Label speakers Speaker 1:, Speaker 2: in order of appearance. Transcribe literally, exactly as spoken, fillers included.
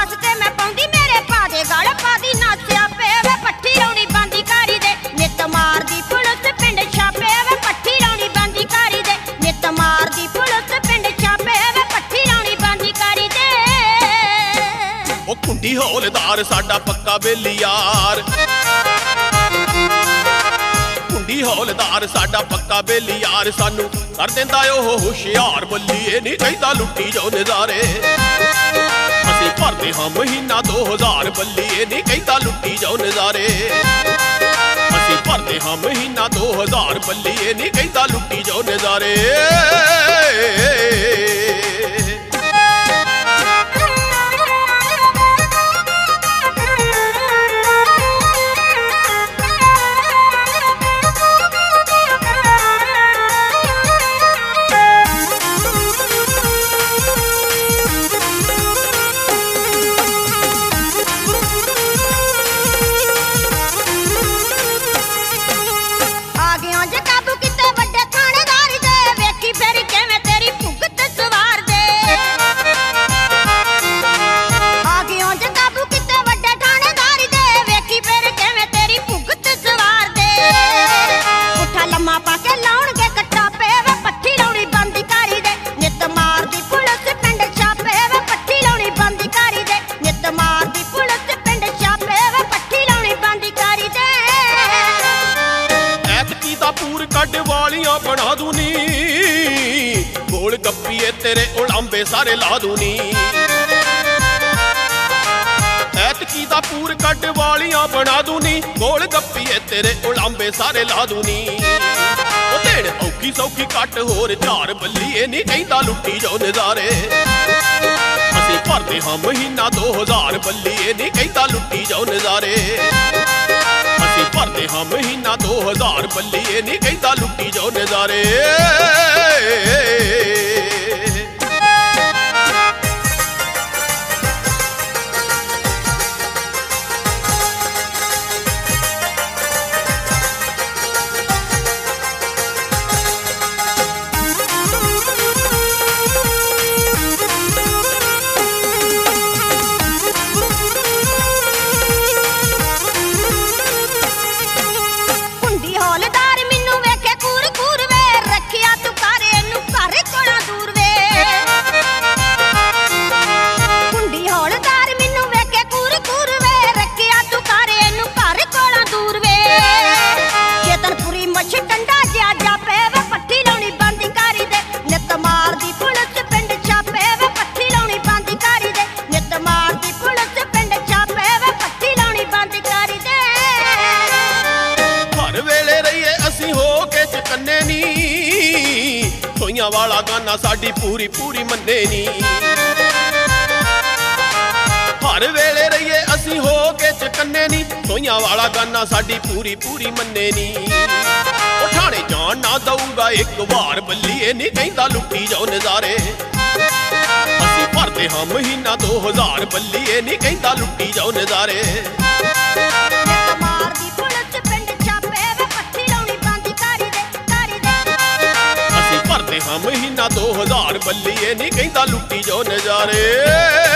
Speaker 1: वास्ते मैं पाउंदी मेरे पा दे गल पादी नासिया पे वे पट्ठी लाउणी बांदी कारी दे नित मारदी पुलिस पिंड छापे वे पट्ठी लाउणी बांदी कारी दे नित मारदी पुलिस पिंड छापे वे पट्ठी लाउणी बांदी कारी दे
Speaker 2: ओ कुंडी हौलदार साडा पक्का बेली यार कुंडी हौलदार साडा पक्का बेली यार सानू कर देंदा ओह होशियार बल्लीए नहीं चाहिदा लुट्टी जाओ नज़ारे असीं भरदे हां महीना दो हज़ार बल्लीए नहीं चाहिदा लुट्टी जाओ नज़ारे असीं भरदे हां महीना दो हज़ार बल्लीए नहीं चाहिदा लुट्टी जाओ नज़ारे बना दूनी गोल गप्पीए तेरे उलांबे सारे ला दूनी ऐतकी दा पूर कट वालियां बना दूनी गोल गप्पीए तेरे उलांबे सारे ला दूनी ओ देड़ औखी सौखी कट होर चार बल्लीए नहीं कहंदा लुट्टी जाओ नज़ारे असीं भरदे हां महीना दो हज़ार बल्लीए नहीं कहंदा लुट्टी जाओ नज़ारे भरदे हां महीना दो हज़ार बल्लीए नहीं कहंदा लुट्टी जाओ नज़ारे वाला गाना साडी पूरी पूरी मन्ने नी हर वेले रहिए असी हो के चकन्ने नी सोइया वाला गाना साडी पूरी पूरी मन्ने नी ठाणे जान ना दऊगा एक बार बल्लीए नहीं कहंदा लुट्टी जाओ नज़ारे असी भरदे हां महीना दो हज़ार बल्लीए नहीं कहंदा लुट्टी जाओ नज़ारे भरदे हां महीना दो हज़ार बल्लीए नहीं कहंदा लुट्टी जाओ नज़ारे।